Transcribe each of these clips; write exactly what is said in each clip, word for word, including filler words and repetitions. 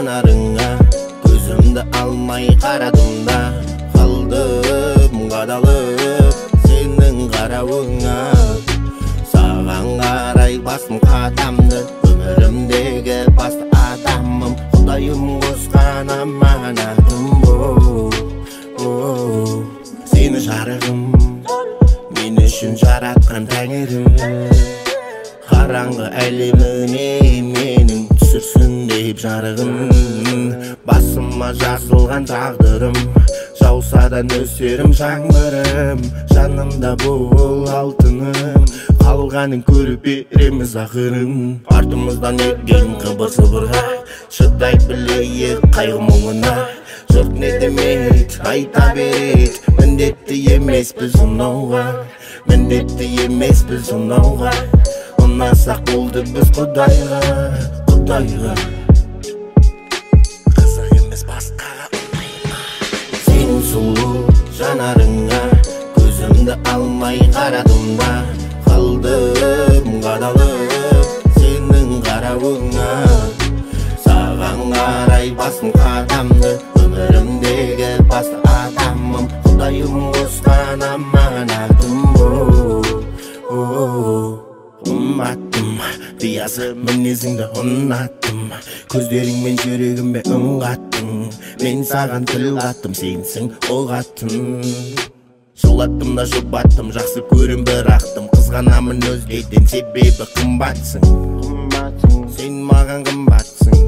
жанарыңа көзімді алмай қарадым да қалдым қадалып сенің қарауыңа. Саған қарай басым қадамды, өмірімдегі басты адамым, Құдайым қосқан аманатым. Оу, сені жарығым, мен үшін жаратқан тәңірім. Қараңғы әлеміне менің түсірсін деп жарығын. Басыма жазылған тағдырым, жауса да нөсерім жаңбырым. Жанымда бол алтыным, қалғанын көріп береміз ақырын. Артымыздан еткен қыбыр-сыбырға шыдай білейік қайғы мұңына. Жұрт не демейді, айта берейік, міндетті емеспіз ұнауға, міндетті емеспіз ұнауға. Ұнасақ болды біз Құдайға, Құдайға. Қызық емес басқаға ұнайма. Сенің сұлу жанарыңа көзімді алмай қарадым да қалдым қадалып сенің қарауыңа. Саған қарай басым қадамды, өмірімдегі басты адамым, Құдайым қосқан аманатым. Ұнаттым, биязы мінезіңді ұнаттым, көздеріңмен жүрегіме үн қаттың. Мен саған тіл қаттым, сенсің ол қатын. Жылаттым да жұбаттым, жақсы көрім бірақтым, қызғанамын өзгеден себебі қымбатсың. Сен маған қымбатсың,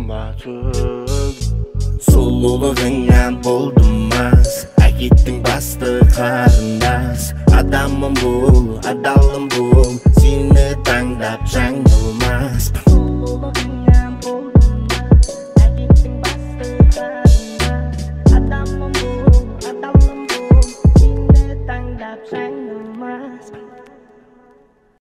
сұлулығыңнан болдым мас, әкеттің басты қарындас. Адамым бол, адалым бол, сені таңдап жаңылмаспын.